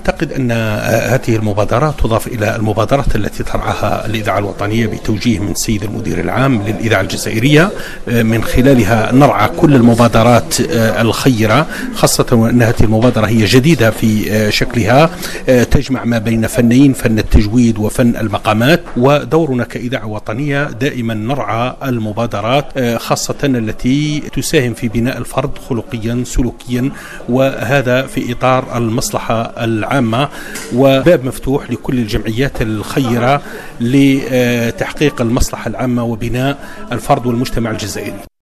أعتقد أن هذه المبادرات تضاف إلى المبادرات التي ترعاها الإذاعة الوطنية بتوجيه من السيد المدير العام للإذاعة الجزائرية، من خلالها نرعى كل المبادرات الخيرة، خاصة وأن هذه المبادرة هي جديدة في شكلها، تجمع ما بين فنين، فن التجويد وفن المقامات. ودورنا كإذاعة وطنية دائما نرعى المبادرات خاصة التي تساهم في بناء الفرد خلقيا سلوكيا، وهذا في إطار المصلحة العامة، وباب مفتوح لكل الجمعيات الخيرة لتحقيق المصلحة العامة وبناء الفرد والمجتمع الجزائري.